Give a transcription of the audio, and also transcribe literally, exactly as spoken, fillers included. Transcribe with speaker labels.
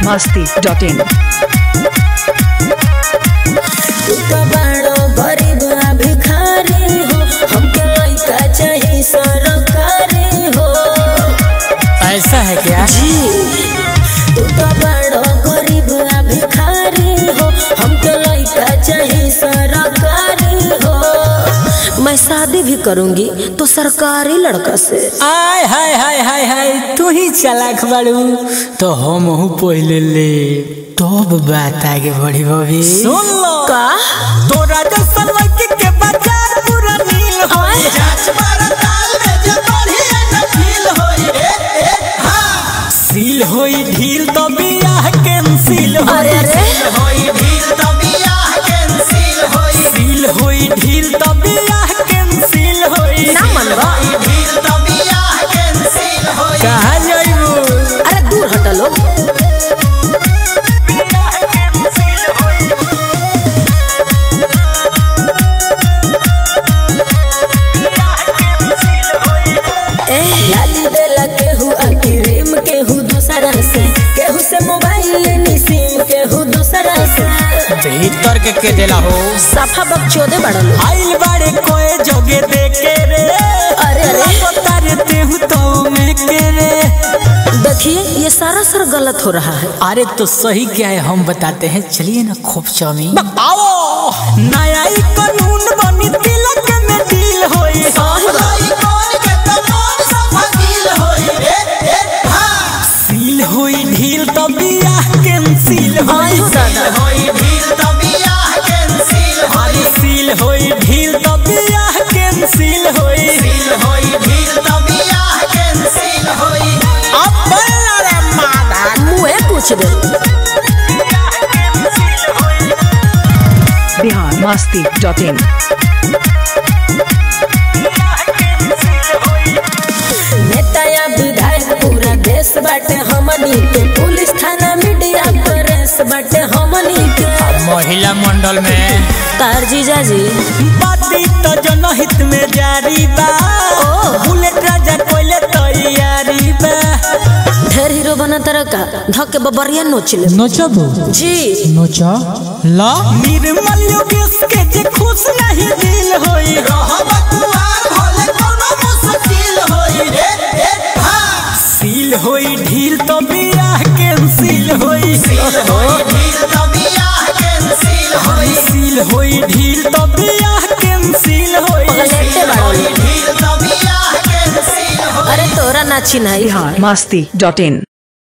Speaker 1: Masti dot in.
Speaker 2: गरीब भिखारी हो, हमके लइका चाहिए सरकारी हो।
Speaker 3: ऐसा है क्या
Speaker 2: जी तू तो बड़ो गरीब भिखारी हो, हमके लइका चाहिए सरकारी हो। मैं शादी भी करूंगी तो सरकारी लड़का से।
Speaker 3: आय हाय हाय हाय हाय तू ही चालाक बाड़ू तो हम हूँ पहले ले तब बात आगे बढ़ी बबी। सुन लो
Speaker 2: का
Speaker 3: तोरा जैसन लड़की के बाजार पूरा नील होई, जांच पड़ताल में जे बढ़िया न फील होई रे हां सील होई ढील तो बियाह कैंसिल होई।
Speaker 2: अरे अरे
Speaker 3: सील होई ढील तो बियाह कैंसिल होई। सील होई ढील तो बियाह कैंसिल होई।
Speaker 2: ना मनवा
Speaker 3: ढील तो बियाह कैंसिल होई। कहां जाइबू?
Speaker 2: अरे दूर हट लो। लाली बेला केहू क्रीम केहू दूसरा से, केहू से मोबाइल सिम केहू दूसरा से।
Speaker 3: भीतर के के देला हो
Speaker 2: साफा बकचोदे बड़ल
Speaker 3: आइल बाड़े कोए जोगे देके रे।
Speaker 2: अरे अरे
Speaker 3: तारे तेहू तो में के रे।
Speaker 2: देखिए ये सारा सर गलत हो रहा है।
Speaker 3: अरे तो सही क्या है हम बताते हैं, चलिए ना खूब चामी आओ। नया ही कानून बनी तिलक में डील होई। सील होई ढील तो बियाह कैंसिल होई। होई ढील तो बियाह कैंसिल होई। सील होई ढील तो बियाह कैंसिल होई। सील होई ढील तो बियाह कैंसिल होई। अब बोल रे मादा
Speaker 2: मुँह पूछ दे।
Speaker 1: बिहार मस्ती डॉट इन।
Speaker 2: नेता या विधायक पूरा देश बाटे हमनी के, पुलिस थाना मीडिया प्रेस बाटे हमनी के।
Speaker 3: महिला मंडल में
Speaker 2: तार जीजा जी
Speaker 3: बाती तो जनहित में जारी बा। बुलेट राजा कोइले तैयारी बा।
Speaker 2: ढेर हीरो बना तरह का धक्के बबरिया नोच ले।
Speaker 3: नोचबो
Speaker 2: जी
Speaker 3: नोचा ला निर्मल योगेश के जे खुश नहीं दिल होई। रहब कुआर भले कोनो मुश्किल होई रे हां सील होई ढील तो बियाह कैंसिल होई। सील होई ढील तो बियाह कैंसिल होई। सील होई ढील तो बियाह कैंसिल होई।
Speaker 2: पगलेटे बाड़ो।
Speaker 3: ढील तो बियाह कैंसिल होई।
Speaker 2: अरे तोरा ना चिन्हाई।
Speaker 1: बिहार मस्ती डॉट इन।